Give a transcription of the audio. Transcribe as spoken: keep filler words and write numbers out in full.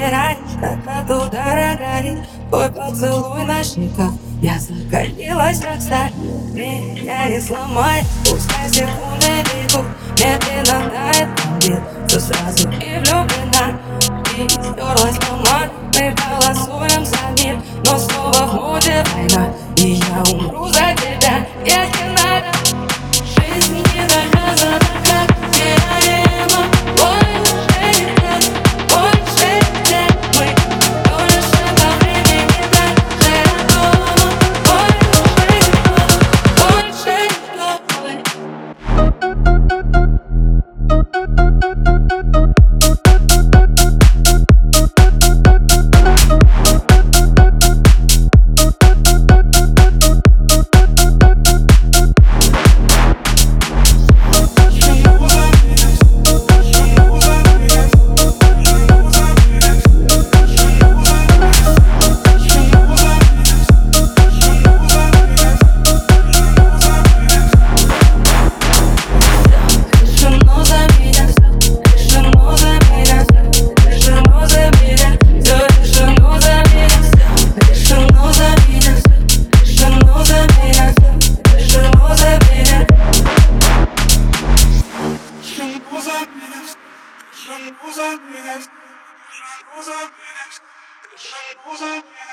замираешь, как от удара горит твой поцелуй на щеках. Я закалилась, как сталь, меня не сломай. Пускай секунды бегут, медленно тает побед. Все сразу и влюблена, и стерлась помада. Мы голосуем за мир, но снова в моде война. И я умру за тебя, если надо. Жизнь не доказана, как теорема. Больше не так, больше нет. Мы больше по времени даже от дома. Больше никто, больше никто. Who's up next? Who's up next? Who's up next?